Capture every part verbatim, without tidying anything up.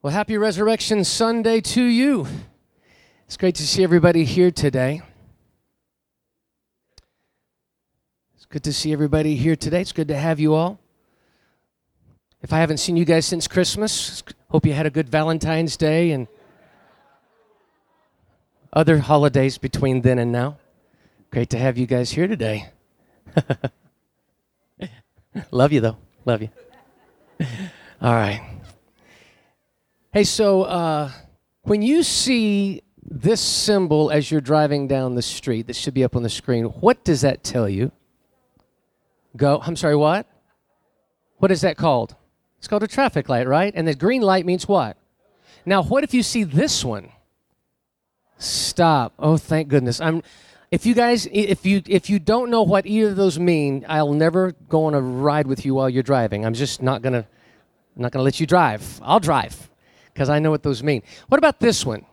Well, happy Resurrection Sunday to you. It's great to see everybody here today. It's good to see everybody here today. It's good to have you all. If I haven't seen you guys since Christmas, hope you had a good Valentine's Day and other holidays between then and now. Great to have you guys here today. Love you, though. Love you. All right. Hey, so uh, when you see this symbol as you're driving down the street, this should be up on the screen, what does that tell you? Go, I'm sorry, what? What is that called? It's called a traffic light, right? And the green light means what? Now, what if you see this one? Stop. Oh, thank goodness. I'm. If you guys, if you if you don't know what either of those mean, I'll never go on a ride with you while you're driving. I'm just not gonna, not gonna let you drive. I'll drive, because I know what those mean. What about this one?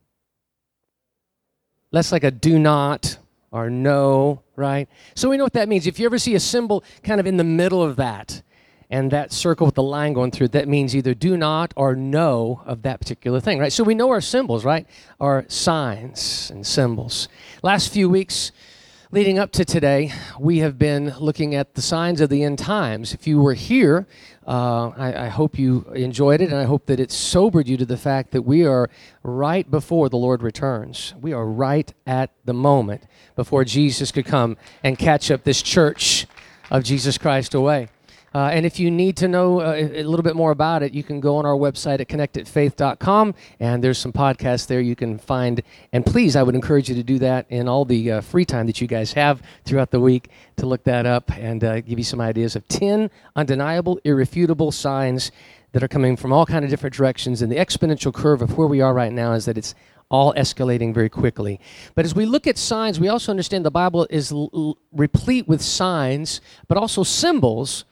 That's like a do not or no, right? So we know what that means. If you ever see a symbol kind of in the middle of that, and that circle with the line going through it, that means either do not or no of that particular thing, right? So we know our symbols, right? Our signs and symbols. Last few weeks leading up to today, we have been looking at the signs of the end times. If you were here, uh, I, I hope you enjoyed it, and I hope that it sobered you to the fact that we are right before the Lord returns. We are right at the moment before Jesus could come and catch up this church of Jesus Christ away. Uh, and if you need to know uh, a little bit more about it, you can go on our website at connected faith dot com, and there's some podcasts there you can find. And please, I would encourage you to do that in all the uh, free time that you guys have throughout the week to look that up and uh, give you some ideas of ten undeniable, irrefutable signs that are coming from all kind of different directions. And the exponential curve of where we are right now is that it's all escalating very quickly. But as we look at signs, we also understand the Bible is l- l- replete with signs, but also symbols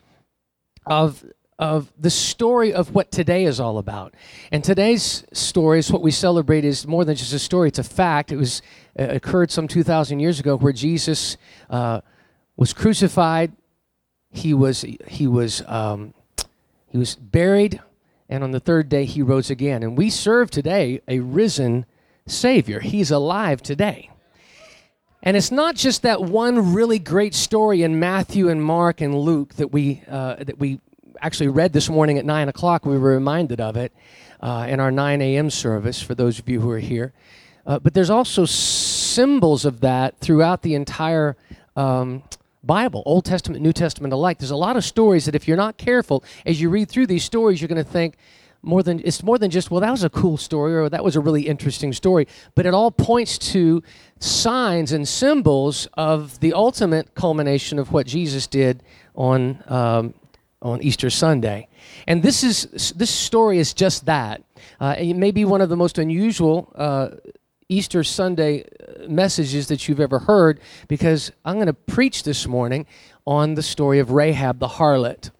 of of the story of what today is all about. And today's story is what we celebrate is more than just a story, it's a fact. It was uh, occurred some two thousand years ago where Jesus uh, was crucified, he was he was um, he was buried, and on the third day he rose again. And we serve today a risen Savior. He's alive today. And it's not just that one really great story in Matthew and Mark and Luke that we uh, that we actually read this morning at nine o'clock. We were reminded of it uh, in our nine a.m. service, for those of you who are here. Uh, but there's also symbols of that throughout the entire um, Bible, Old Testament, New Testament alike. There's a lot of stories that if you're not careful, as you read through these stories, you're going to think, More than it's more than just, well, that was a cool story or that was a really interesting story, but it all points to signs and symbols of the ultimate culmination of what Jesus did on um, on Easter Sunday. And this is this story is just that. Uh, it may be one of the most unusual uh, Easter Sunday messages that you've ever heard, because I'm going to preach this morning on the story of Rahab the harlot.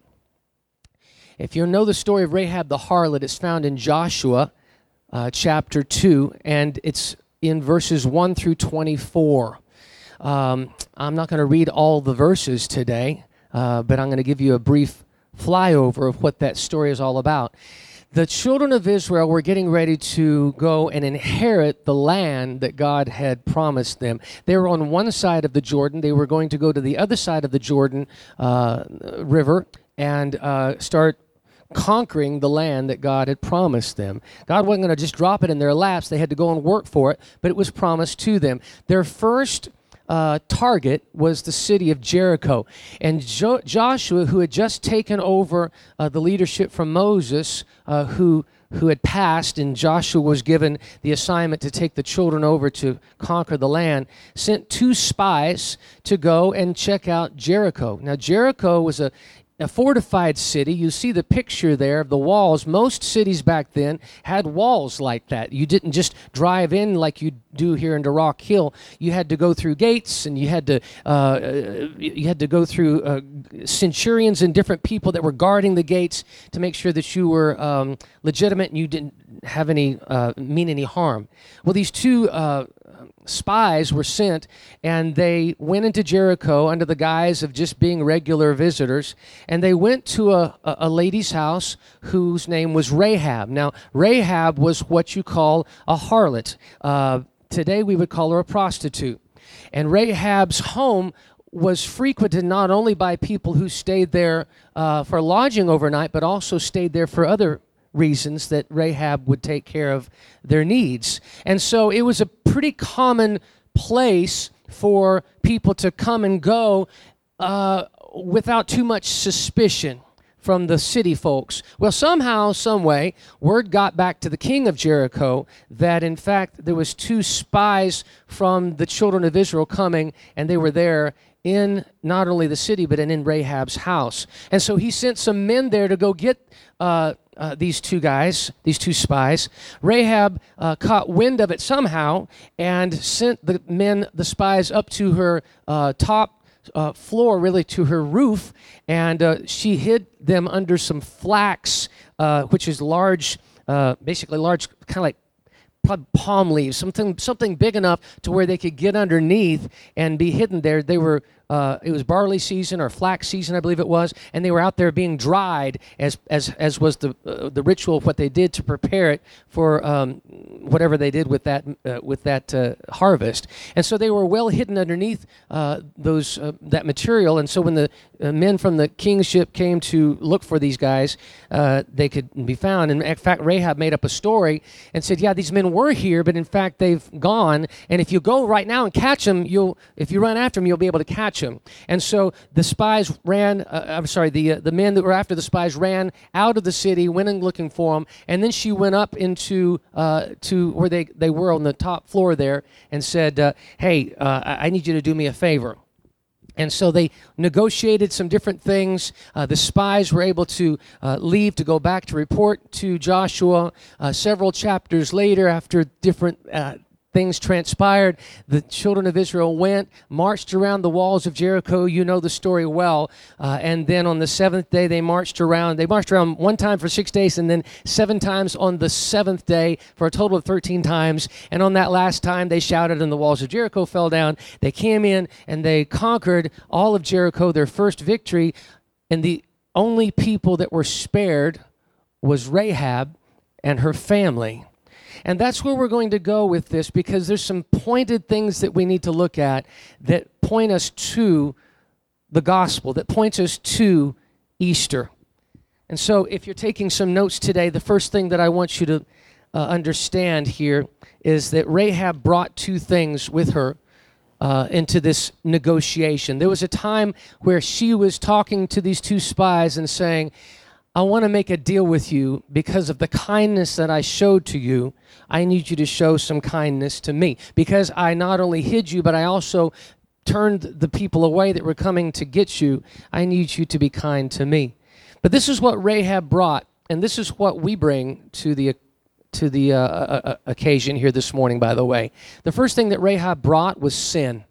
If you know the story of Rahab the harlot, it's found in Joshua uh, chapter two, and it's in verses one through twenty-four. Um, I'm not going to read all the verses today, uh, but I'm going to give you a brief flyover of what that story is all about. The children of Israel were getting ready to go and inherit the land that God had promised them. They were on one side of the Jordan. They were going to go to the other side of the Jordan uh, River and uh, start conquering the land that God had promised them. God wasn't going to just drop it in their laps. They had to go and work for it, but it was promised to them. Their first uh, target was the city of Jericho. And jo- Joshua, who had just taken over uh, the leadership from Moses, uh, who who had passed, and Joshua was given the assignment to take the children over to conquer the land, sent two spies to go and check out Jericho. Now, Jericho was a A fortified city. You see the picture there of the walls. Most cities back then had walls like that. You didn't just drive in like you do here into Rock Hill. You had to go through gates, and you had to uh, you had to go through uh, centurions and different people that were guarding the gates to make sure that you were um, legitimate and you didn't have any uh, mean any harm. Well, these two uh, spies were sent, and they went into Jericho under the guise of just being regular visitors, and they went to a, a, a lady's house whose name was Rahab. Now, Rahab was what you call a harlot. Uh, today we would call her a prostitute. And Rahab's home was frequented not only by people who stayed there uh, for lodging overnight, but also stayed there for other reasons that Rahab would take care of their needs. And so it was a pretty common place for people to come and go uh, without too much suspicion from the city folks. Well, somehow, some way, word got back to the king of Jericho that, in fact, there was two spies from the children of Israel coming, and they were there in not only the city, but in Rahab's house. And so he sent some men there to go get uh, uh, these two guys, these two spies. Rahab uh, caught wind of it somehow and sent the men, the spies, up to her uh, top Uh, floor, really to her roof, and uh, she hid them under some flax, uh, which is large, uh, basically large, kind of like palm leaves, something something big enough to where they could get underneath and be hidden there. They were, uh, it was barley season or flax season, I believe it was, and they were out there being dried as as as was the uh, the ritual of what they did to prepare it for um, whatever they did with that uh, with that uh, harvest. And so they were well hidden underneath uh, those uh, that material. And so when the uh, men from the kingship came to look for these guys, uh, they could be found. And in fact, Rahab made up a story and said, "Yeah, these men were here, but in fact they've gone. And if you go right now and catch them, you'll if you run after them, you'll be able to catch them." And so the spies ran. Uh, I'm sorry, the uh, the men that were after the spies ran out of the city, went and looking for them. And then she went up into uh, to where they, they were on the top floor there and said, uh, "Hey, uh, I need you to do me a favor." And so they negotiated some different things. Uh, the spies were able to uh, leave to go back to report to Joshua. Uh, several chapters later, after different uh, things transpired, the children of Israel went, marched around the walls of Jericho. You know the story well. Uh, and then on the seventh day, they marched around. They marched around one time for six days and then seven times on the seventh day for a total of thirteen times. And on that last time, they shouted and the walls of Jericho fell down. They came in and they conquered all of Jericho, their first victory. And the only people that were spared was Rahab and her family. And that's where we're going to go with this, because there's some pointed things that we need to look at that point us to the gospel, that points us to Easter. And so if you're taking some notes today, the first thing that I want you to uh, understand here is that Rahab brought two things with her uh, into this negotiation. There was a time where she was talking to these two spies and saying, "I want to make a deal with you because of the kindness that I showed to you. I need you to show some kindness to me. Because I not only hid you, but I also turned the people away that were coming to get you. I need you to be kind to me." But this is what Rahab brought, and this is what we bring to the to the uh, uh, occasion here this morning, by the way. The first thing that Rahab brought was sin.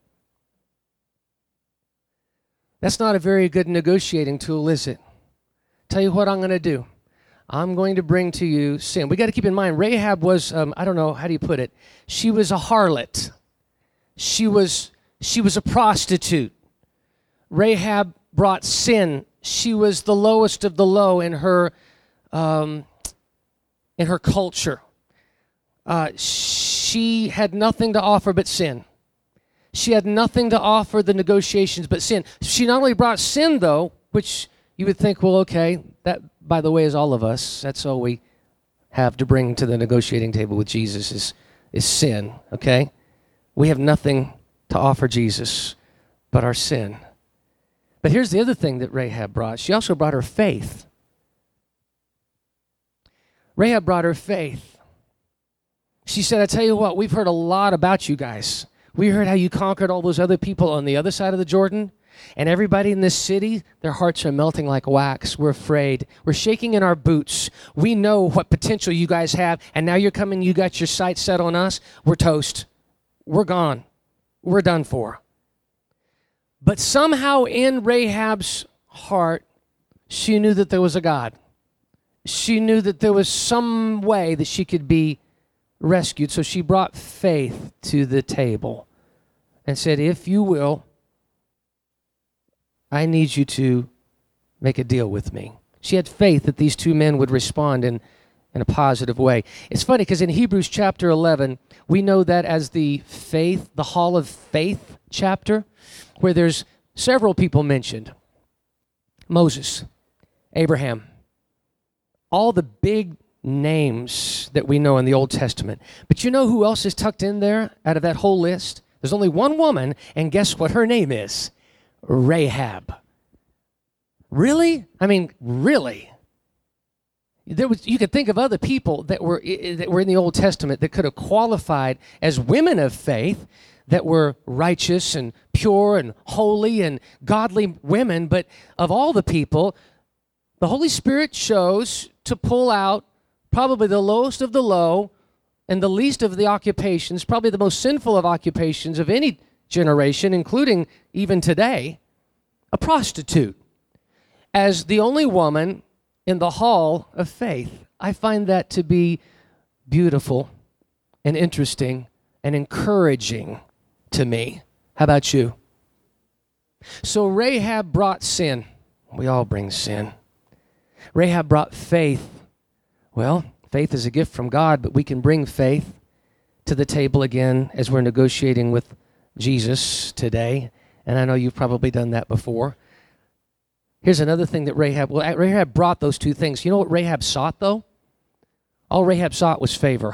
That's not a very good negotiating tool, is it? Tell you what I'm going to do. I'm going to bring to you sin. We got to keep in mind, Rahab was, um, I don't know, how do you put it? She was a harlot. She was, she was a prostitute. Rahab brought sin. She was the lowest of the low in her, um, in her culture. Uh, she had nothing to offer but sin. She had nothing to offer the negotiations but sin. She not only brought sin, though, which you would think, well, okay, that, by the way, is all of us. That's all we have to bring to the negotiating table with Jesus is, is sin, okay? We have nothing to offer Jesus but our sin. But here's the other thing that Rahab brought. She also brought her faith. Rahab brought her faith. She said, "I tell you what, we've heard a lot about you guys. We heard how you conquered all those other people on the other side of the Jordan. And everybody in this city, their hearts are melting like wax. We're afraid. We're shaking in our boots. We know what potential you guys have, and now you're coming, you got your sights set on us. We're toast. We're gone. We're done for." But somehow in Rahab's heart, she knew that there was a God. She knew that there was some way that she could be rescued. So she brought faith to the table and said, if you will, I need you to make a deal with me. She had faith that these two men would respond in, in a positive way. It's funny because in Hebrews chapter eleven, we know that as the faith, the Hall of Faith chapter, where there's several people mentioned. Moses, Abraham, all the big names that we know in the Old Testament. But you know who else is tucked in there out of that whole list? There's only one woman, and guess what her name is? Rahab. Really? I mean, really? There was, you could think of other people that were that were in the Old Testament that could have qualified as women of faith that were righteous and pure and holy and godly women, but of all the people, the Holy Spirit chose to pull out probably the lowest of the low and the least of the occupations, probably the most sinful of occupations of any generation, including even today, a prostitute, as the only woman in the hall of faith. I find that to be beautiful and interesting and encouraging to me. How about you? So Rahab brought sin. We all bring sin. Rahab brought faith. Well, faith is a gift from God, but we can bring faith to the table again as we're negotiating with Jesus today. And I know you've probably done that before. Here's another thing that Rahab, well, Rahab brought those two things. You know what Rahab sought, though? All Rahab sought was favor.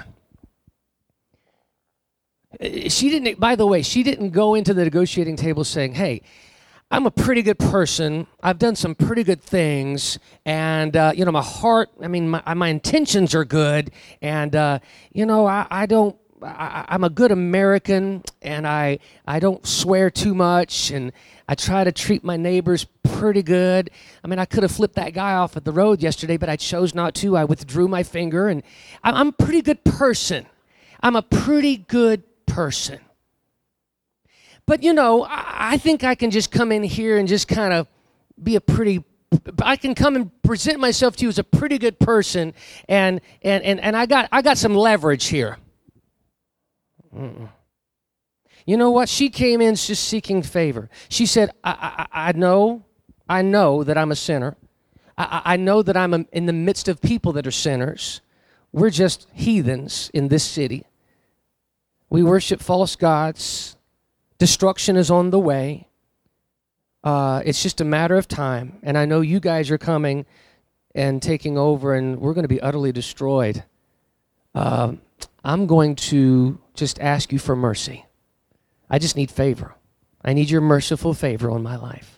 She didn't, by the way, she didn't go into the negotiating table saying, hey, I'm a pretty good person. I've done some pretty good things. And, uh, you know, my heart, I mean, my, my intentions are good. And, uh, you know, I, I don't, I, I'm a good American, and I, I don't swear too much, and I try to treat my neighbors pretty good. I mean, I could have flipped that guy off at the road yesterday, but I chose not to. I withdrew my finger, and I'm a pretty good person. I'm a pretty good person. But, you know, I, I think I can just come in here and just kind of be a pretty, I can come and present myself to you as a pretty good person, and and and, and I got I got some leverage here. Mm-mm. You know what? She came in just seeking favor. She said, I, I, I know, I know that I'm a sinner. I, I know that I'm in the midst of people that are sinners. We're just heathens in this city. We worship false gods. Destruction is on the way. Uh, it's just a matter of time. And I know you guys are coming and taking over, and we're going to be utterly destroyed. Uh, I'm going to just ask you for mercy. I just need favor. I need your merciful favor on my life.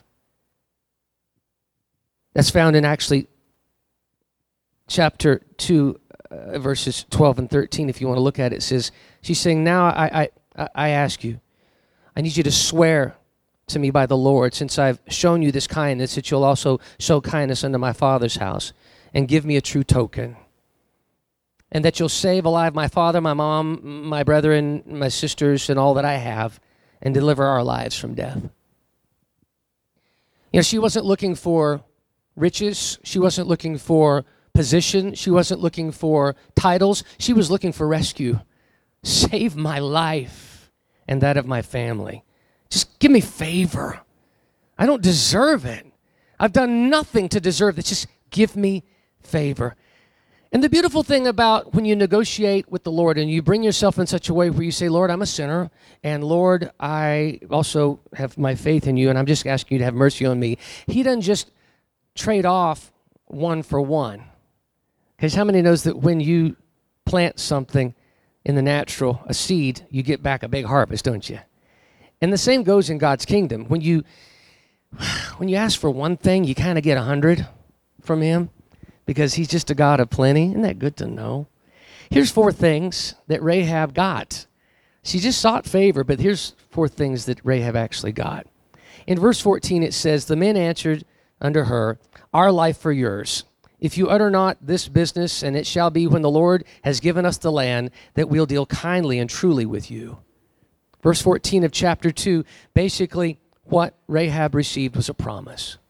That's found in actually chapter two, uh, verses twelve and thirteen. If you want to look at it, it says, she's saying, now I, I, I ask you, I need you to swear to me by the Lord, since I've shown you this kindness, that you'll also show kindness unto my father's house, and give me a true token. And that you'll save alive my father, my mom, my brethren, my sisters, and all that I have, and deliver our lives from death. You know, she wasn't looking for riches. She wasn't looking for position. She wasn't looking for titles. She was looking for rescue. Save my life and that of my family. Just give me favor. I don't deserve it. I've done nothing to deserve this. Just give me favor. And the beautiful thing about when you negotiate with the Lord and you bring yourself in such a way where you say, Lord, I'm a sinner, and Lord, I also have my faith in you, and I'm just asking you to have mercy on me. He doesn't just trade off one for one. Because how many knows that when you plant something in the natural, a seed, you get back a big harvest, don't you? And the same goes in God's kingdom. When you when you ask for one thing, you kind of get a hundred from him, because he's just a God of plenty. Isn't that good to know? Here's four things that Rahab got. She just sought favor, but here's four things that Rahab actually got. In verse fourteen, it says, the men answered unto her, our life for yours. If you utter not this business, and it shall be when the Lord has given us the land, that we'll deal kindly and truly with you. Verse fourteen of chapter two, basically what Rahab received was a promise.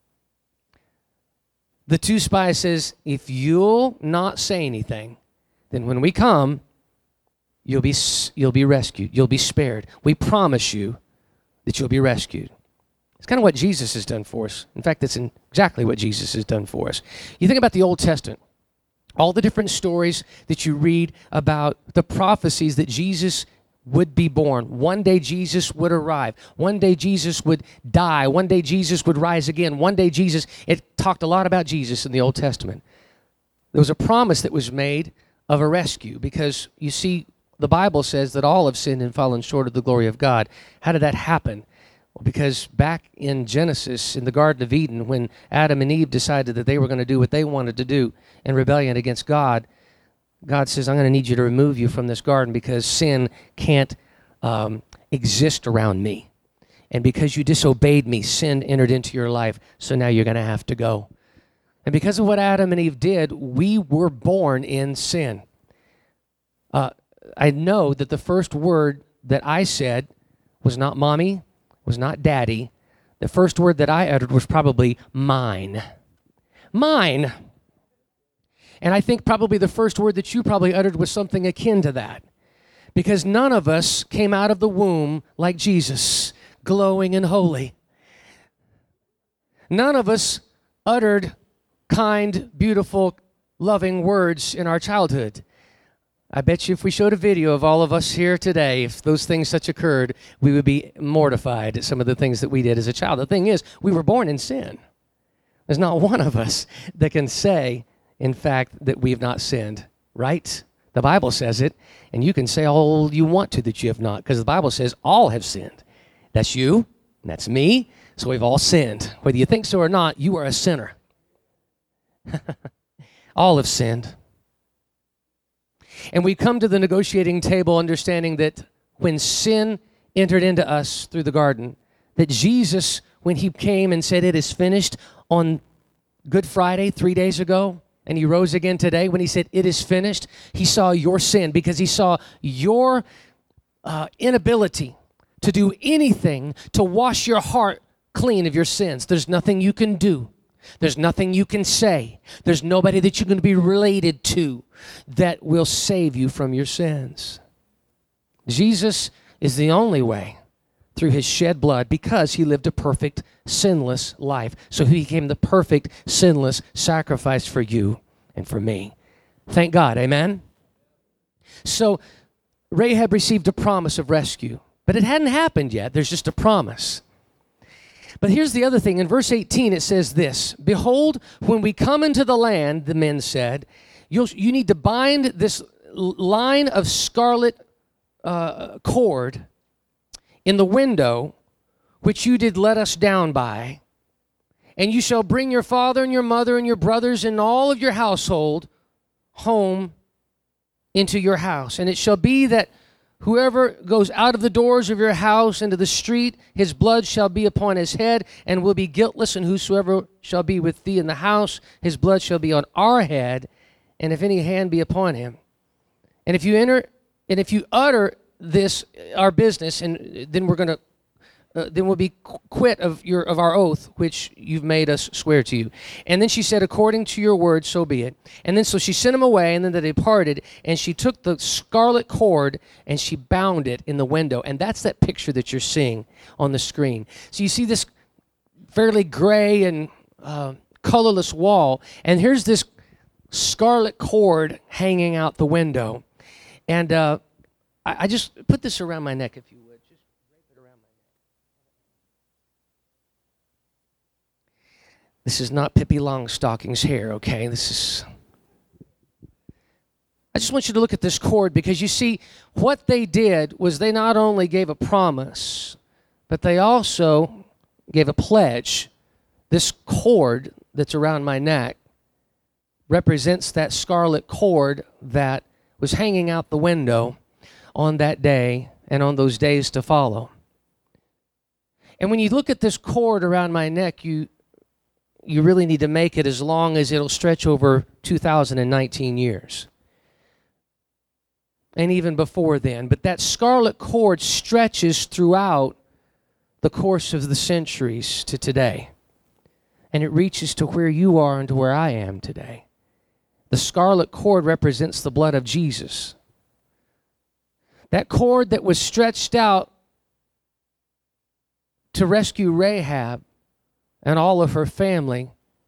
The two spies says, if you'll not say anything, then when we come, you'll be, you'll be rescued. You'll be spared. We promise you that you'll be rescued. It's kind of what Jesus has done for us. In fact, that's exactly what Jesus has done for us. You think about the Old Testament, all the different stories that you read about the prophecies that Jesus would be born. One day Jesus would arrive. One day Jesus would die. One day Jesus would rise again. One day Jesus, it talked a lot about Jesus in the Old Testament. There was a promise that was made of a rescue because, you see, the Bible says that all have sinned and fallen short of the glory of God. How did that happen? Well, because back in Genesis, in the Garden of Eden, when Adam and Eve decided that they were going to do what they wanted to do in rebellion against God, God says, I'm going to need you to remove you from this garden because sin can't um, exist around me. And because you disobeyed me, sin entered into your life, so now you're going to have to go. And because of what Adam and Eve did, we were born in sin. Uh, I know that the first word that I said was not mommy, was not daddy. The first word that I uttered was probably mine. Mine. And I think probably the first word that you probably uttered was something akin to that. Because none of us came out of the womb like Jesus, glowing and holy. None of us uttered kind, beautiful, loving words in our childhood. I bet you if we showed a video of all of us here today, if those things such occurred, we would be mortified at some of the things that we did as a child. The thing is, we were born in sin. There's not one of us that can say, in fact, that we've not sinned, right? The Bible says it, and you can say all you want to that you have not, because the Bible says all have sinned. That's you, and that's me, so we've all sinned. Whether you think so or not, you are a sinner. All have sinned. And we come to the negotiating table understanding that when sin entered into us through the garden, that Jesus, when he came and said, it is finished on Good Friday, three days ago, and he rose again today, when he said, it is finished, he saw your sin because he saw your uh, inability to do anything to wash your heart clean of your sins. There's nothing you can do. There's nothing you can say. There's nobody that you're going to be related to that will save you from your sins. Jesus is the only way through his shed blood because he lived a perfect, sinless life. So he became the perfect, sinless sacrifice for you and for me. Thank God, amen? So Rahab received a promise of rescue, but it hadn't happened yet. There's just a promise. But here's the other thing. In verse eighteen, it says this, behold, when we come into the land, the men said, you'll, you need to bind this line of scarlet uh, cord in the window which you did let us down by, and you shall bring your father and your mother and your brothers and all of your household home into your house. And it shall be that whoever goes out of the doors of your house into the street, his blood shall be upon his head and will be guiltless, and whosoever shall be with thee in the house, his blood shall be on our head, and if any hand be upon him. And if you enter, and if you utter this, our business, and then we're going to, uh, then we'll be quit of your of our oath, which you've made us swear to you. And then she said, according to your word, so be it. And then so she sent him away, and then they departed, and she took the scarlet cord, and she bound it in the window. And that's that picture that you're seeing on the screen. So you see this fairly gray and uh, colorless wall, and here's this scarlet cord hanging out the window. And uh, I, I just put this around my neck, if you would. This is not Pippi Longstocking's hair, okay? This is... I just want you to look at this cord because you see, what they did was they not only gave a promise, but they also gave a pledge. This cord that's around my neck represents that scarlet cord that was hanging out the window on that day and on those days to follow. And when you look at this cord around my neck, you you really need to make it as long as it'll stretch over two thousand nineteen years. And even before then. But that scarlet cord stretches throughout the course of the centuries to today. And it reaches to where you are and to where I am today. The scarlet cord represents the blood of Jesus. That cord that was stretched out to rescue Rahab and all of her family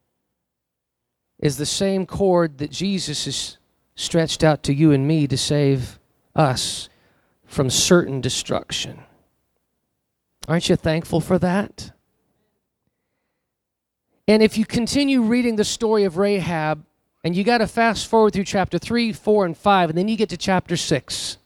is the same cord that Jesus has stretched out to you and me to save us from certain destruction. Aren't you thankful for that? And if you continue reading the story of Rahab, and you got to fast forward through chapter three, four, and five, and then you get to chapter six.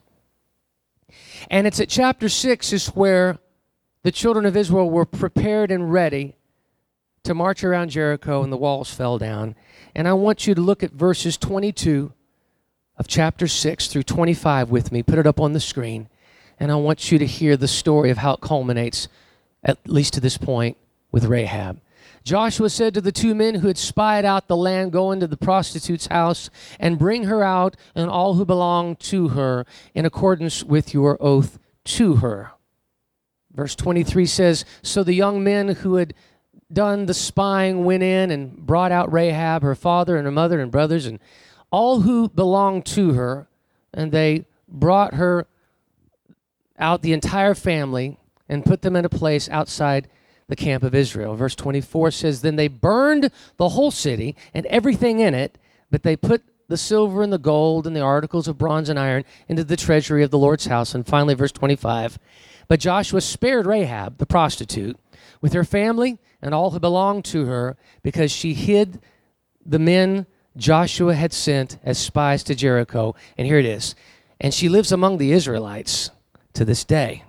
And it's at chapter six is where the children of Israel were prepared and ready to march around Jericho, and the walls fell down. And I want you to look at verses twenty-two of chapter six through twenty-five with me. Put it up on the screen. And I want you to hear the story of how it culminates, at least to this point, with Rahab. Joshua said to the two men who had spied out the land, "Go into the prostitute's house and bring her out and all who belong to her in accordance with your oath to her." Verse twenty-three says, "So the young men who had done the spying went in and brought out Rahab, her father and her mother and brothers, and all who belonged to her, and they brought her out, the entire family, and put them in a place outside the camp of Israel." Verse twenty-four says, "Then they burned the whole city and everything in it, but they put the silver and the gold and the articles of bronze and iron into the treasury of the Lord's house." And finally, verse twenty-five, "But Joshua spared Rahab, the prostitute, with her family and all who belonged to her, because she hid the men Joshua had sent as spies to Jericho." And here it is. "And she lives among the Israelites to this day."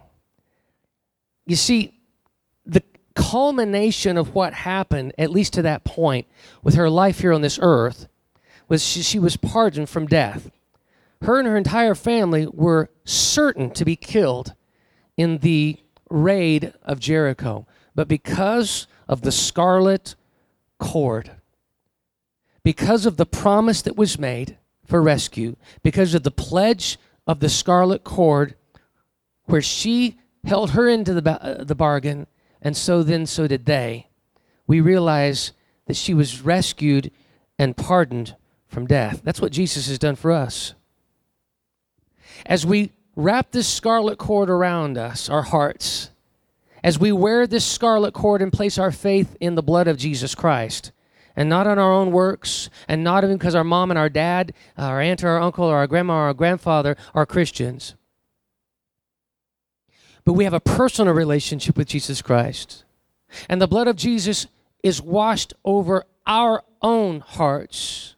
You see, the culmination of what happened, at least to that point, with her life here on this earth, was she, she was pardoned from death. Her and her entire family were certain to be killed in the raid of Jericho. But because of the scarlet cord, because of the promise that was made for rescue, because of the pledge of the scarlet cord, where she held her into the, uh, the bargain, and so then so did they, we realize that she was rescued and pardoned from death. That's what Jesus has done for us. As we wrap this scarlet cord around us, our hearts, as we wear this scarlet cord and place our faith in the blood of Jesus Christ, and not on our own works, and not even because our mom and our dad, our aunt or our uncle or our grandma or our grandfather are Christians, but we have a personal relationship with Jesus Christ, and the blood of Jesus is washed over our own hearts,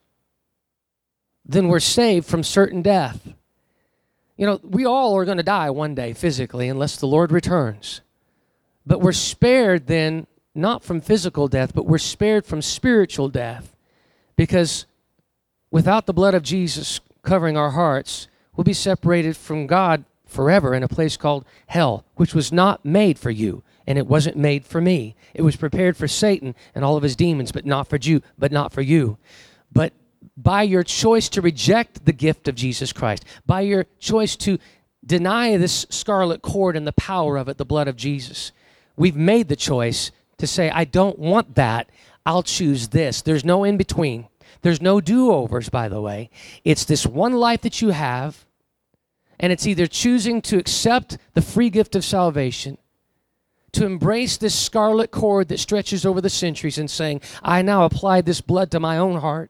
then we're saved from certain death. You know, we all are going to die one day physically unless the Lord returns. But we're spared then, not from physical death, but we're spared from spiritual death, because without the blood of Jesus covering our hearts, we'll be separated from God forever in a place called hell, which was not made for you, and it wasn't made for me. It was prepared for Satan and all of his demons, but not for you, but not for you. But by your choice to reject the gift of Jesus Christ, by your choice to deny this scarlet cord and the power of it, the blood of Jesus, we've made the choice to say, I don't want that. I'll choose this. There's no in between. There's no do-overs, by the way. It's this one life that you have, and it's either choosing to accept the free gift of salvation, to embrace this scarlet cord that stretches over the centuries and saying, I now apply this blood to my own heart,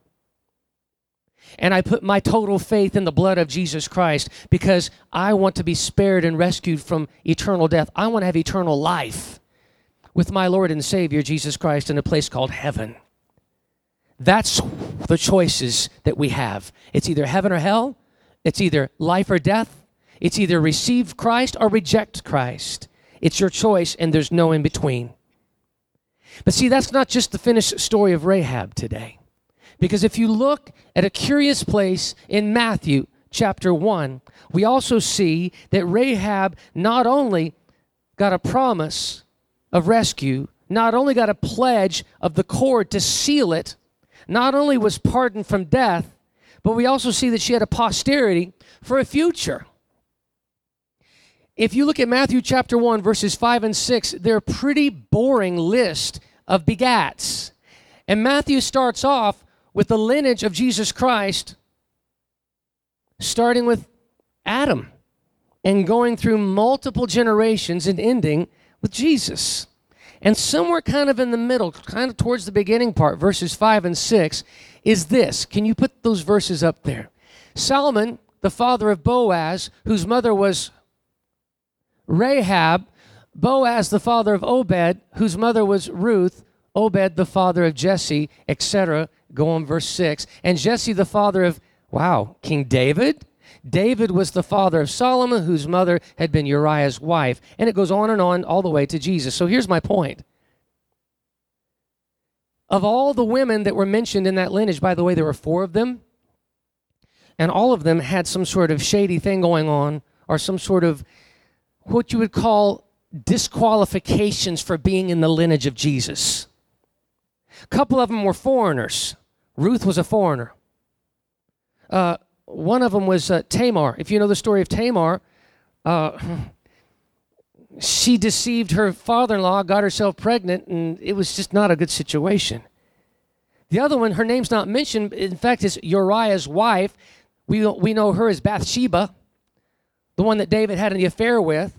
and I put my total faith in the blood of Jesus Christ because I want to be spared and rescued from eternal death. I want to have eternal life with my Lord and Savior, Jesus Christ, in a place called heaven. That's the choices that we have. It's either heaven or hell. It's either life or death. It's either receive Christ or reject Christ. It's your choice, and there's no in between. But see, that's not just the finished story of Rahab today. Because if you look at a curious place in Matthew chapter one, we also see that Rahab not only got a promise of rescue, not only got a pledge of the cord to seal it, not only was pardoned from death, but we also see that she had a posterity for a future. If you look at Matthew chapter one, verses five and six, they're a pretty boring list of begats. And Matthew starts off with the lineage of Jesus Christ, starting with Adam. and going through multiple generations and ending with Jesus. And somewhere kind of in the middle, kind of towards the beginning part, verses five and six, is this. Can you put those verses up there? Solomon, the father of Boaz, whose mother was Rahab, Boaz, the father of Obed, whose mother was Ruth, Obed, the father of Jesse, et cetera. Go on, verse six. And Jesse, the father of, wow, King David? David was the father of Solomon, whose mother had been Uriah's wife. And it goes on and on all the way to Jesus. So here's my point. Of all the women that were mentioned in that lineage, by the way, there were four of them, and all of them had some sort of shady thing going on, or some sort of what you would call disqualifications for being in the lineage of Jesus. A couple of them were foreigners. Ruth was a foreigner. Uh, one of them was uh, Tamar. If you know the story of Tamar, uh, she deceived her father-in-law, got herself pregnant, and it was just not a good situation. The other one, her name's not mentioned, in fact, is Uriah's wife. We, we know her as Bathsheba, the one that David had the affair with.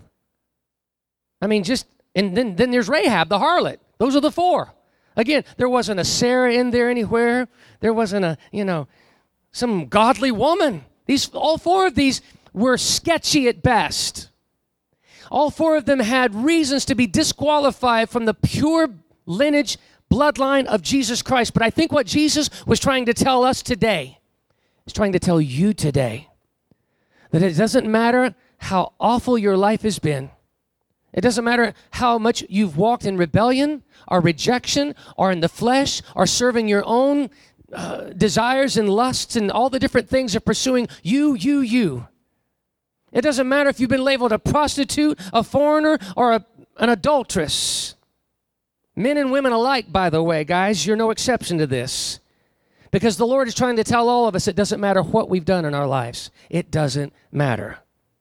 I mean, just, and then, then there's Rahab, the harlot. Those are the four. Again, there wasn't a Sarah in there anywhere. There wasn't a, you know, some godly woman. These, all four of these were sketchy at best. All four of them had reasons to be disqualified from the pure lineage, bloodline of Jesus Christ. But I think what Jesus was trying to tell us today, is trying to tell you today, that it doesn't matter how awful your life has been. It doesn't matter how much you've walked in rebellion or rejection or in the flesh or serving your own uh, desires and lusts and all the different things of pursuing you, you, you. It doesn't matter if you've been labeled a prostitute, a foreigner, or a, an adulteress. Men and women alike, by the way, guys, you're no exception to this. Because the Lord is trying to tell all of us it doesn't matter what we've done in our lives. It doesn't matter.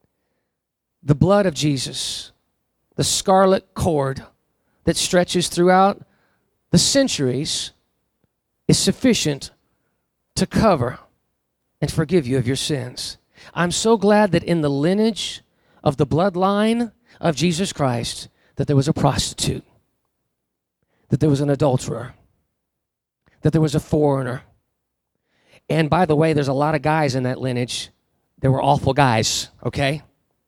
The blood of Jesus, the scarlet cord that stretches throughout the centuries, is sufficient to cover and forgive you of your sins. I'm so glad that in the lineage of the bloodline of Jesus Christ, that there was a prostitute, that there was an adulterer, that there was a foreigner. And by the way, there's a lot of guys in that lineage. They were awful guys, okay?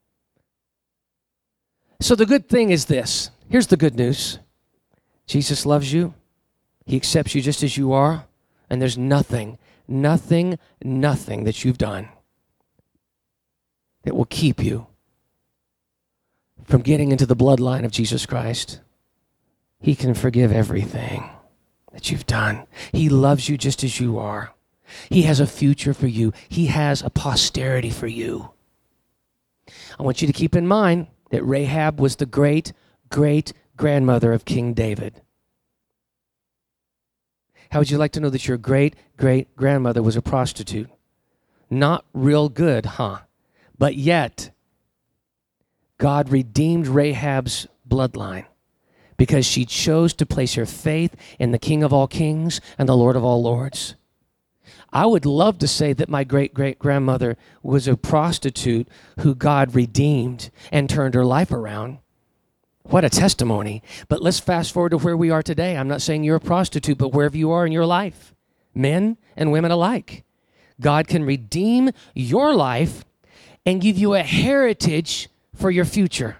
So the good thing is this. Here's the good news. Jesus loves you. He accepts you just as you are. And there's nothing, nothing, nothing that you've done that will keep you from getting into the bloodline of Jesus Christ. He can forgive everything that you've done. He loves you just as you are. He has a future for you. He has a posterity for you. I want you to keep in mind that Rahab was the great, great grandmother of King David. How would you like to know that your great, great grandmother was a prostitute? Not real good, huh? But yet, God redeemed Rahab's bloodline because she chose to place her faith in the King of all kings and the Lord of all lords. I would love to say that my great-great-grandmother was a prostitute who God redeemed and turned her life around. What a testimony. But let's fast forward to where we are today. I'm not saying you're a prostitute, but wherever you are in your life, men and women alike, God can redeem your life and give you a heritage for your future.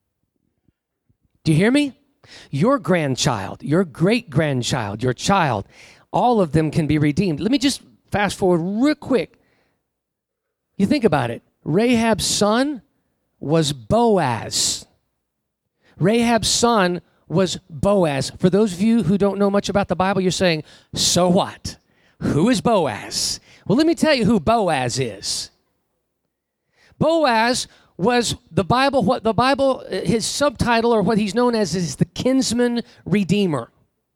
Do you hear me? Your grandchild, your great-grandchild, your child, all of them can be redeemed. Let me just fast forward real quick. You think about it. Rahab's son was Boaz. Rahab's son was Boaz. For those of you who don't know much about the Bible, you're saying, so what? Who is Boaz? Well, let me tell you who Boaz is. Boaz was the Bible, what the Bible, his subtitle or what he's known as is the kinsman redeemer.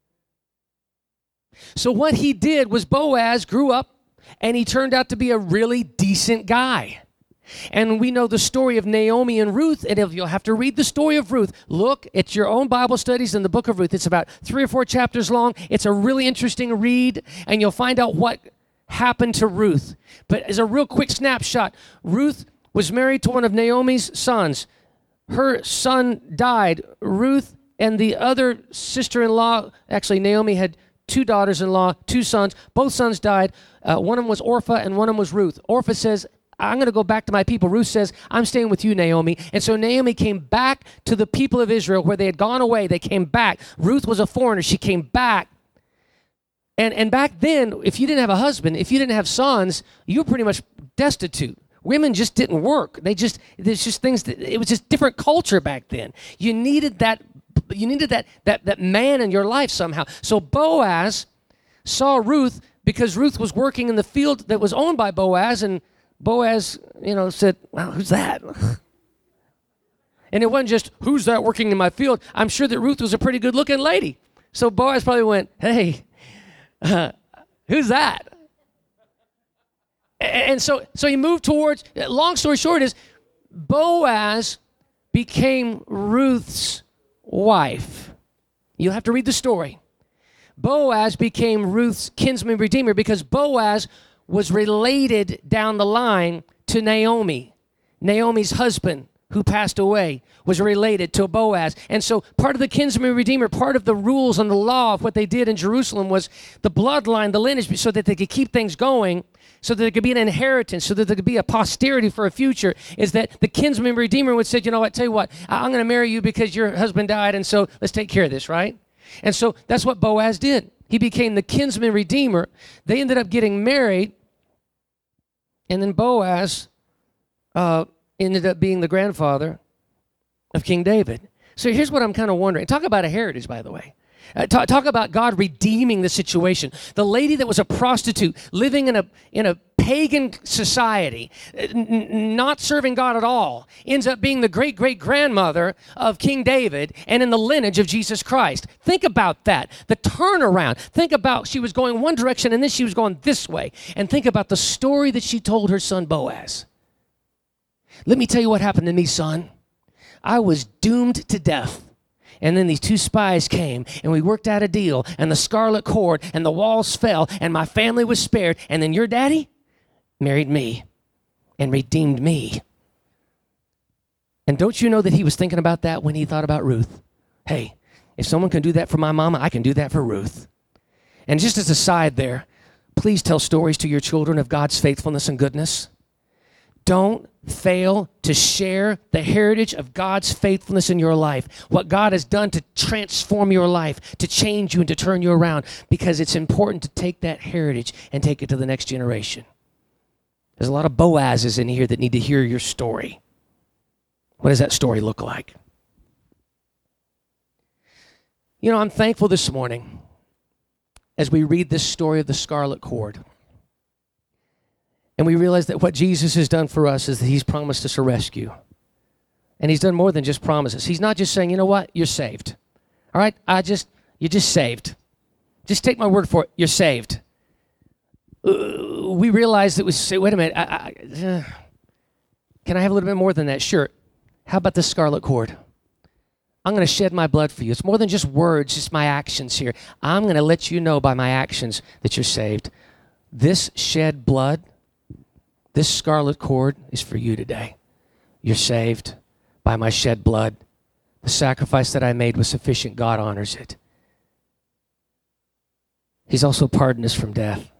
So what he did was Boaz grew up and he turned out to be a really decent guy. And we know the story of Naomi and Ruth, and if you'll have to read the story of Ruth, look at your own Bible studies in the book of Ruth. It's about three or four chapters long. It's a really interesting read, and you'll find out what happened to Ruth. But as a real quick snapshot, Ruth was married to one of Naomi's sons. Her son died. Ruth and the other sister-in-law, actually Naomi had two daughters-in-law, two sons. Both sons died. Uh, one of them was Orpah and one of them was Ruth. Orpah says, I'm going to go back to my people. Ruth says, I'm staying with you, Naomi. And so Naomi came back to the people of Israel where they had gone away. They came back. Ruth was a foreigner. She came back. And, and back then, if you didn't have a husband, if you didn't have sons, you were pretty much destitute. Women just didn't work. They just, there's just things that, it was just different culture back then. You needed that, you needed that, that, that man in your life somehow. So Boaz saw Ruth because Ruth was working in the field that was owned by Boaz, and Boaz, you know, said, well, who's that? And it wasn't just, who's that working in my field? I'm sure that Ruth was a pretty good-looking lady. So Boaz probably went, hey, uh, who's that? And so, so he moved towards, long story short is, Boaz became Ruth's wife. You'll have to read the story. Boaz became Ruth's kinsman redeemer because Boaz was related down the line to Naomi. Naomi's husband, who passed away, was related to Boaz. And so part of the kinsman redeemer, part of the rules and the law of what they did in Jerusalem was the bloodline, the lineage, so that they could keep things going, so that there could be an inheritance, so that there could be a posterity for a future, is that the kinsman redeemer would say, you know what, tell you what, I'm going to marry you because your husband died, and so let's take care of this, right? And so that's what Boaz did. He became the kinsman redeemer. They ended up getting married, and then Boaz uh, ended up being the grandfather of King David. So here's what I'm kind of wondering. Talk about a heritage, by the way. Uh, talk, talk about God redeeming the situation. The lady that was a prostitute living in a in a pagan society, n- not serving God at all, ends up being the great-great-grandmother of King David and in the lineage of Jesus Christ. Think about that. The turnaround. Think about she was going one direction and then she was going this way. And think about the story that she told her son Boaz. Let me tell you what happened to me, son. I was doomed to death. And then these two spies came, and we worked out a deal, and the scarlet cord, and the walls fell, and my family was spared. And then your daddy married me and redeemed me. And don't you know that he was thinking about that when he thought about Ruth? Hey, if someone can do that for my mama, I can do that for Ruth. And just as a side there, please tell stories to your children of God's faithfulness and goodness. Don't fail to share the heritage of God's faithfulness in your life, what God has done to transform your life, to change you and to turn you around, because it's important to take that heritage and take it to the next generation. There's a lot of Boazes in here that need to hear your story. What does that story look like? You know, I'm thankful this morning as we read this story of the scarlet cord. And we realize that what Jesus has done for us is that he's promised us a rescue. And he's done more than just promises. He's not just saying, you know what, you're saved. All right, I just, you're just saved. Just take my word for it, you're saved. Uh, we realize that we say, wait a minute, I, I, uh, can I have a little bit more than that? Sure. How about the scarlet cord? I'm going to shed my blood for you. It's more than just words, it's my actions here. I'm going to let you know by my actions that you're saved. This shed blood, this scarlet cord is for you today. You're saved by my shed blood. The sacrifice that I made was sufficient. God honors it. He's also pardoned us from death.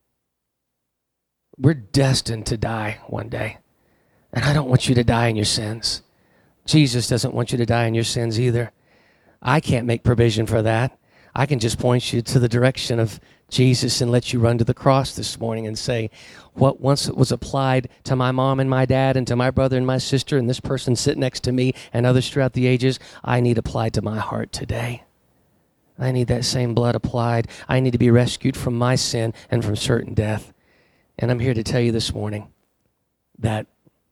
We're destined to die one day. And I don't want you to die in your sins. Jesus doesn't want you to die in your sins either. I can't make provision for that. I can just point you to the direction of Jesus and let you run to the cross this morning and say, what once was applied to my mom and my dad and to my brother and my sister and this person sitting next to me and others throughout the ages, I need applied to my heart today. I need that same blood applied. I need to be rescued from my sin and from certain death. And I'm here to tell you this morning that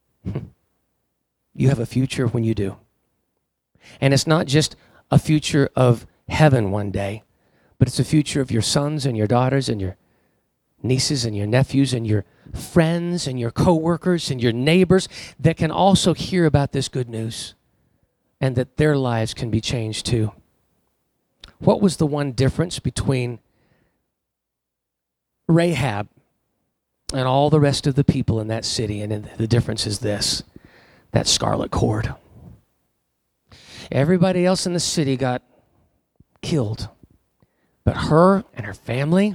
you have a future when you do. And it's not just a future of heaven one day, but it's a future of your sons and your daughters and your nieces and your nephews and your friends and your coworkers and your neighbors that can also hear about this good news and that their lives can be changed too. What was the one difference between Rahab and all the rest of the people in that city. And the difference is this, that scarlet cord. Everybody else in the city got killed, but her and her family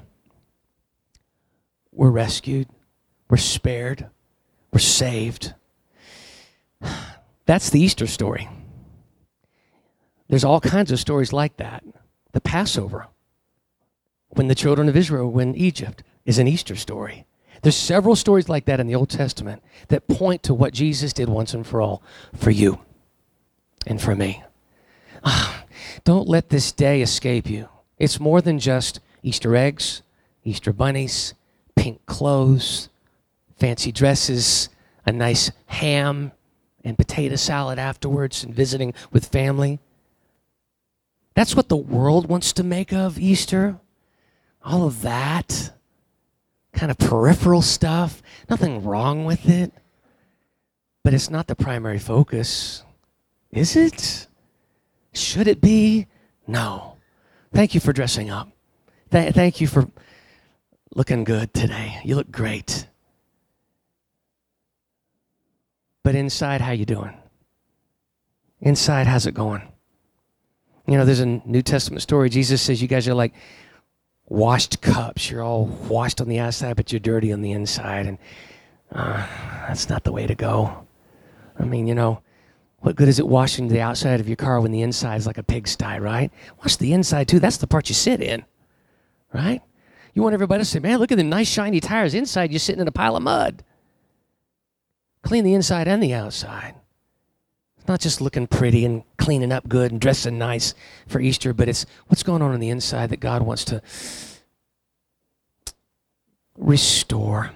were rescued, were spared, were saved. That's the Easter story. There's all kinds of stories like that. The Passover, when the children of Israel were in Egypt, is an Easter story. There's several stories like that in the Old Testament that point to what Jesus did once and for all for you and for me. Don't let this day escape you. It's more than just Easter eggs, Easter bunnies, pink clothes, fancy dresses, a nice ham and potato salad afterwards, and visiting with family. That's what the world wants to make of Easter. All of that kind of peripheral stuff. Nothing wrong with it. But it's not the primary focus. Is it? Should it be? No. Thank you for dressing up. Th- thank you for looking good today. You look great. But inside, how you doing? Inside, how's it going? You know, there's a New Testament story. Jesus says you guys are like washed cups. You're all washed on the outside, but you're dirty on the inside. And uh, that's not the way to go. I mean, you know, what good is it washing the outside of your car when the inside is like a pigsty, right? Wash the inside too. That's the part you sit in, right? You want everybody to say, man, look at the nice shiny tires. Inside, you're sitting in a pile of mud. Clean the inside and the outside. It's not just looking pretty and cleaning up good and dressing nice for Easter, but it's what's going on on the inside that God wants to restore.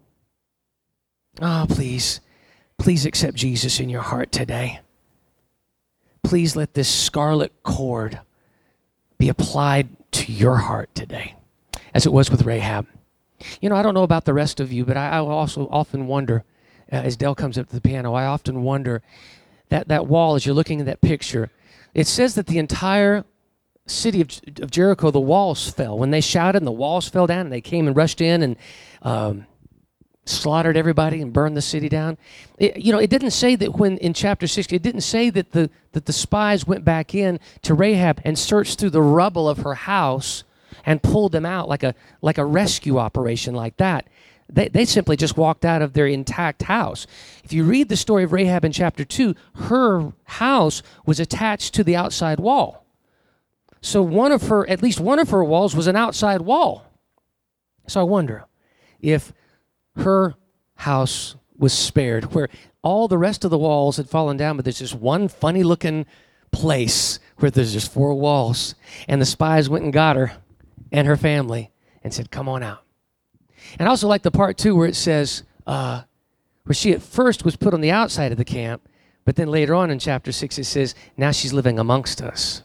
Oh, please, please accept Jesus in your heart today. Please let this scarlet cord be applied to your heart today, as it was with Rahab. You know, I don't know about the rest of you, but I, I also often wonder, uh, as Dell comes up to the piano, I often wonder, that, that wall, as you're looking at that picture, it says that the entire city of, of Jericho, the walls fell. When they shouted and the walls fell down and they came and rushed in and um, slaughtered everybody and burned the city down. It, you know, it didn't say that when in chapter sixty, it didn't say that the that the spies went back in to Rahab and searched through the rubble of her house and pulled them out like a like a rescue operation like that. They they simply just walked out of their intact house. If you read the story of Rahab in chapter two, her house was attached to the outside wall. So one of her, at least one of her walls was an outside wall. So I wonder if her house was spared, where all the rest of the walls had fallen down, but there's just one funny-looking place where there's just four walls, and the spies went and got her and her family and said, come on out. And I also like the part, too, where it says, uh, where she at first was put on the outside of the camp, but then later on in chapter six, it says, now she's living amongst us.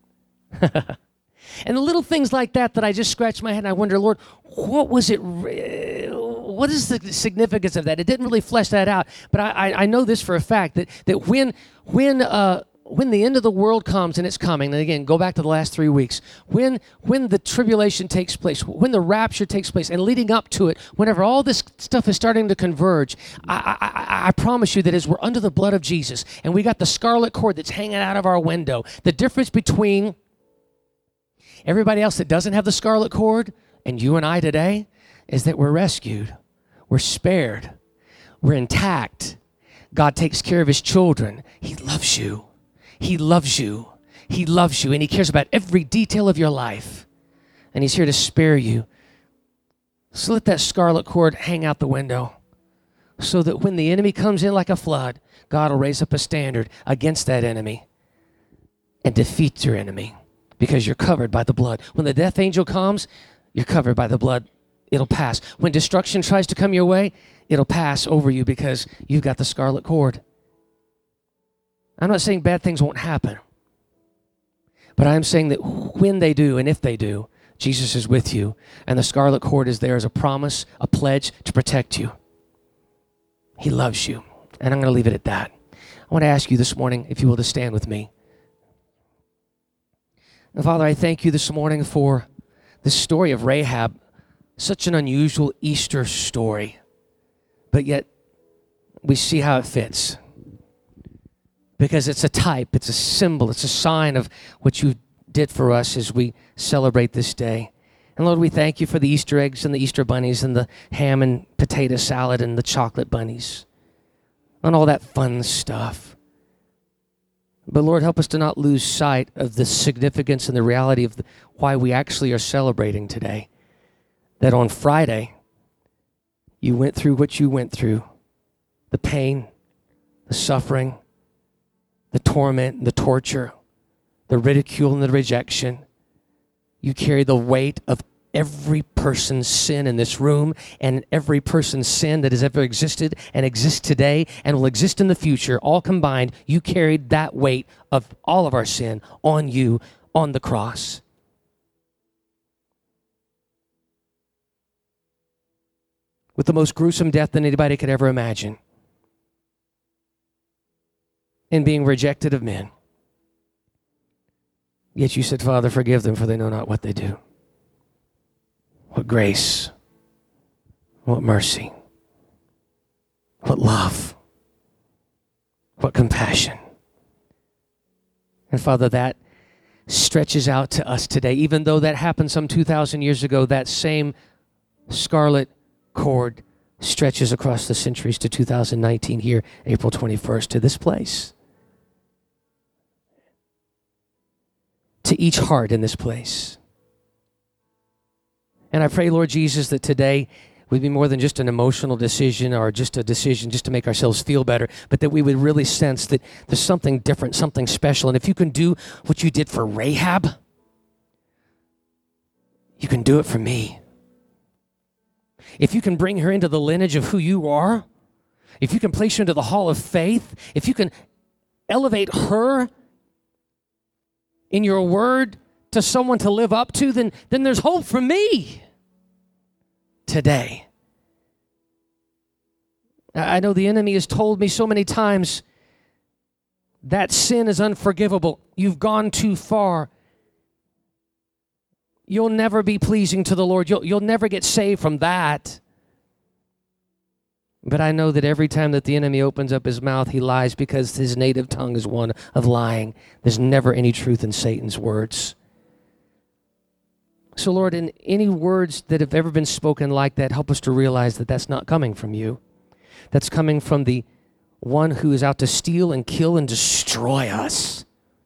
And the little things like that that I just scratch my head and I wonder, Lord, what was it? What is the significance of that? It didn't really flesh that out, but I, I, I know this for a fact that that when when uh, when the end of the world comes, and it's coming, and again, go back to the last three weeks, when when the tribulation takes place, when the rapture takes place, and leading up to it, whenever all this stuff is starting to converge, I, I, I promise you that as we're under the blood of Jesus, and we got the scarlet cord that's hanging out of our window, the difference between everybody else that doesn't have the scarlet cord and you and I today is that we're rescued, we're spared, we're intact. God takes care of his children. He loves you. He loves you. He loves you, and he cares about every detail of your life, and he's here to spare you. So let that scarlet cord hang out the window so that when the enemy comes in like a flood, God will raise up a standard against that enemy and defeat your enemy. Because you're covered by the blood. When the death angel comes, you're covered by the blood. It'll pass. When destruction tries to come your way, it'll pass over you because you've got the scarlet cord. I'm not saying bad things won't happen. But I'm saying that when they do and if they do, Jesus is with you. And the scarlet cord is there as a promise, a pledge to protect you. He loves you. And I'm going to leave it at that. I want to ask you this morning, if you will, to stand with me. Now, Father, I thank you this morning for the story of Rahab, Such an unusual Easter story, but yet we see how it fits. Because it's a type, it's a symbol, it's a sign of what you did for us as we celebrate this day. And Lord, we thank you for the Easter eggs and the Easter bunnies and the ham and potato salad and the chocolate bunnies and all that fun stuff. But Lord, help us to not lose sight of the significance and the reality of the, why we actually are celebrating today. That on Friday, you went through what you went through, the pain, the suffering, the torment, the torture, the ridicule and the rejection. You carry the weight of every person's sin in this room and every person's sin that has ever existed and exists today and will exist in the future, all combined. You carried that weight of all of our sin on you on the cross. With the most gruesome death that anybody could ever imagine. And being rejected of men. Yet you said, Father, forgive them, for they know not what they do. What grace. What mercy. What love. What compassion. And Father, that stretches out to us today. Even though that happened some two thousand years ago, that same scarlet cord stretches across the centuries to two thousand nineteen here, April twenty-first, to this place. To each heart in this place. And I pray, Lord Jesus, that today would be more than just an emotional decision or just a decision just to make ourselves feel better, but that we would really sense that there's something different, something special. And if you can do what you did for Rahab, you can do it for me. If you can bring her into the lineage of who you are, if you can place her into the hall of faith, if you can elevate her in your word to someone to live up to, then, then there's hope for me today. I know the enemy has told me so many times that sin is unforgivable. You've gone too far. You'll never be pleasing to the Lord. You'll, you'll never get saved from that. But I know that every time that the enemy opens up his mouth, he lies because his native tongue is one of lying. There's never any truth in Satan's words. So, Lord, in any words that have ever been spoken like that, help us to realize that that's not coming from you. That's coming from the one who is out to steal and kill and destroy us.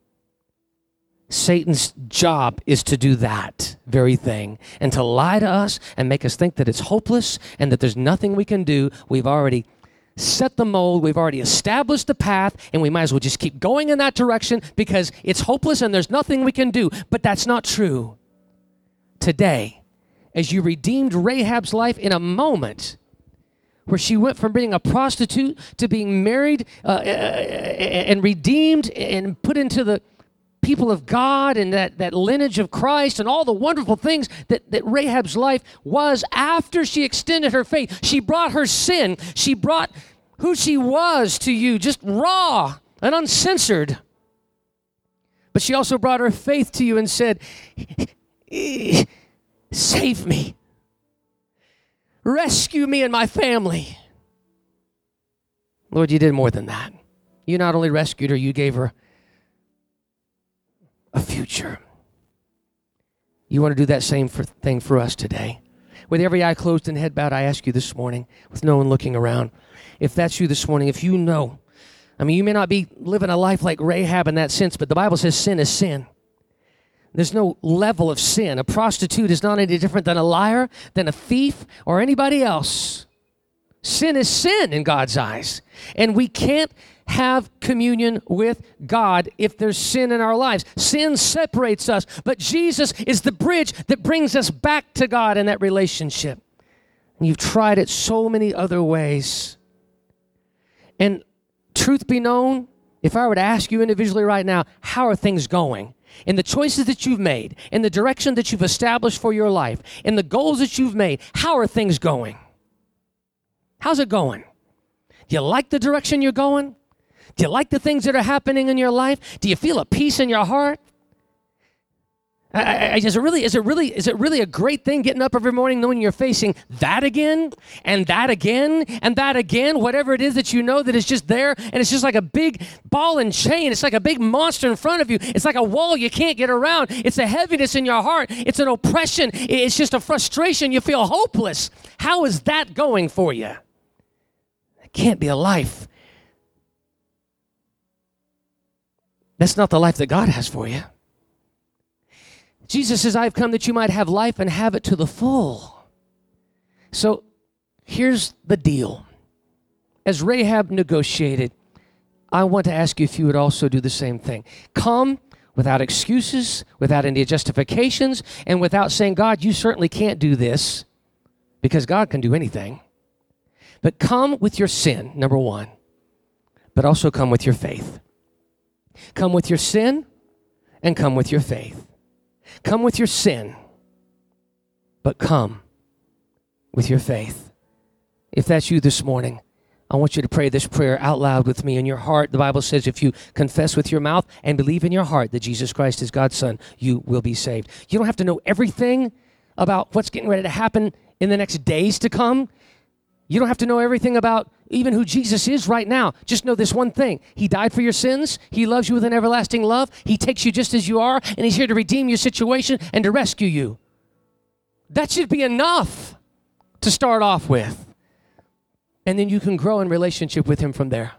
Satan's job is to do that very thing and to lie to us and make us think that it's hopeless and that there's nothing we can do. We've already set the mold, we've already established the path, and we might as well just keep going in that direction because it's hopeless and there's nothing we can do. But that's not true. Today, as you redeemed Rahab's life in a moment, where she went from being a prostitute to being married uh, and redeemed and put into the people of God and that, that lineage of Christ and all the wonderful things that, that Rahab's life was after she extended her faith. She brought her sin. She brought who she was to you, just raw and uncensored. But she also brought her faith to you and said, save me. Rescue me and my family. Lord, you did more than that. You not only rescued her, you gave her a future. You want to do that same for, thing for us today. With every eye closed and head bowed, I ask you this morning, with no one looking around, if that's you this morning, if you know, I mean, you may not be living a life like Rahab in that sense, but the Bible says sin is sin. There's no level of sin. A prostitute is not any different than a liar, than a thief, or anybody else. Sin is sin in God's eyes. And we can't have communion with God if there's sin in our lives. Sin separates us, but Jesus is the bridge that brings us back to God in that relationship. And you've tried it so many other ways. And truth be known, if I were to ask you individually right now, how are things going? In the choices that you've made, in the direction that you've established for your life, in the goals that you've made, how are things going? How's it going? Do you like the direction you're going? Do you like the things that are happening in your life? Do you feel a peace in your heart? I, I, is it really, is it really, is it really a great thing getting up every morning knowing you're facing that again and that again and that again, whatever it is that you know that is just there, and it's just like a big ball and chain. It's like a big monster in front of you. It's like a wall you can't get around. It's a heaviness in your heart. It's an oppression. It's just a frustration. You feel hopeless. How is that going for you? It can't be a life. That's not the life that God has for you. Jesus says, I've come that you might have life and have it to the full. So here's the deal. As Rahab negotiated, I want to ask you if you would also do the same thing. Come without excuses, without any justifications, and without saying, God, you certainly can't do this, because God can do anything. But come with your sin, number one, but also come with your faith. Come with your sin and come with your faith. Come with your sin, but come with your faith. If that's you this morning, I want you to pray this prayer out loud with me in your heart. The Bible says if you confess with your mouth and believe in your heart that Jesus Christ is God's Son, you will be saved. You don't have to know everything about what's getting ready to happen in the next days to come. You don't have to know everything about even who Jesus is right now. Just know this one thing. He died for your sins. He loves you with an everlasting love. He takes you just as you are, and he's here to redeem your situation and to rescue you. That should be enough to start off with. And then you can grow in relationship with him from there.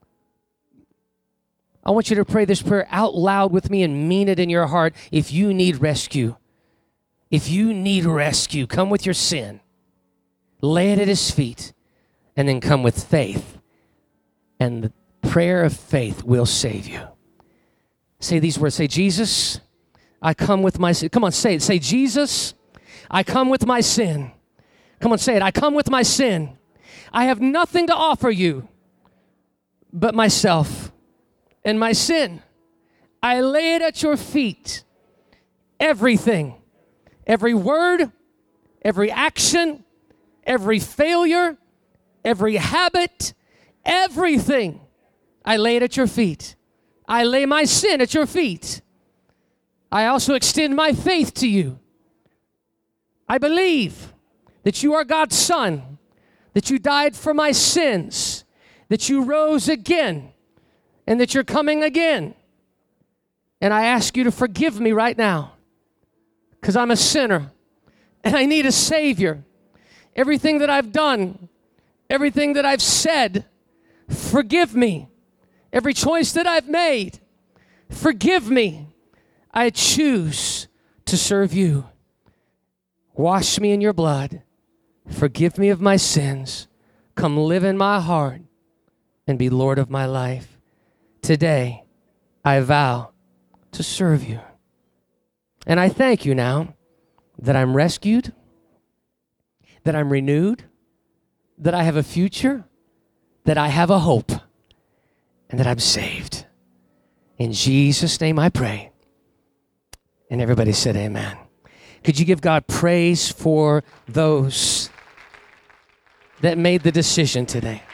I want you to pray this prayer out loud with me and mean it in your heart. If you need rescue, if you need rescue, come with your sin. Lay it at his feet, and then come with faith. And the prayer of faith will save you. Say these words. Say, Jesus, I come with my sin. Come on, say it. Say, Jesus, I come with my sin. Come on, say it. I come with my sin. I have nothing to offer you but myself and my sin. I lay it at your feet. Everything, every word, every action, every failure, every habit, everything, I lay it at your feet. I lay my sin at your feet. I also extend my faith to you. I believe that you are God's Son, that you died for my sins, that you rose again, and that you're coming again. And I ask you to forgive me right now, because I'm a sinner, and I need a Savior. Everything that I've done, everything that I've said, forgive me. Every choice that I've made, forgive me. I choose to serve you. Wash me in your blood. Forgive me of my sins. Come live in my heart and be Lord of my life. Today, I vow to serve you. And I thank you now that I'm rescued, that I'm renewed, that I have a future, that I have a hope, and that I'm saved. In Jesus' name I pray. And everybody said amen. Could you give God praise for those that made the decision today?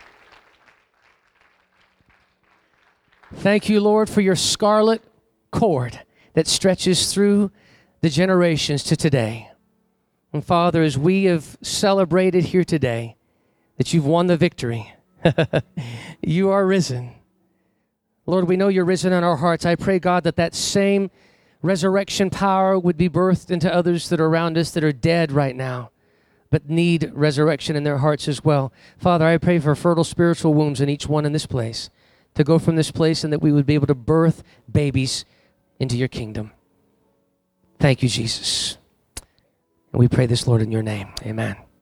Thank you, Lord, for your scarlet cord that stretches through the generations to today. And Father, as we have celebrated here today that you've won the victory, you are risen. Lord, we know you're risen in our hearts. I pray, God, that that same resurrection power would be birthed into others that are around us that are dead right now, but need resurrection in their hearts as well. Father, I pray for fertile spiritual wombs in each one in this place, to go from this place and that we would be able to birth babies into your kingdom. Thank you, Jesus. And we pray this, Lord, in your name. Amen.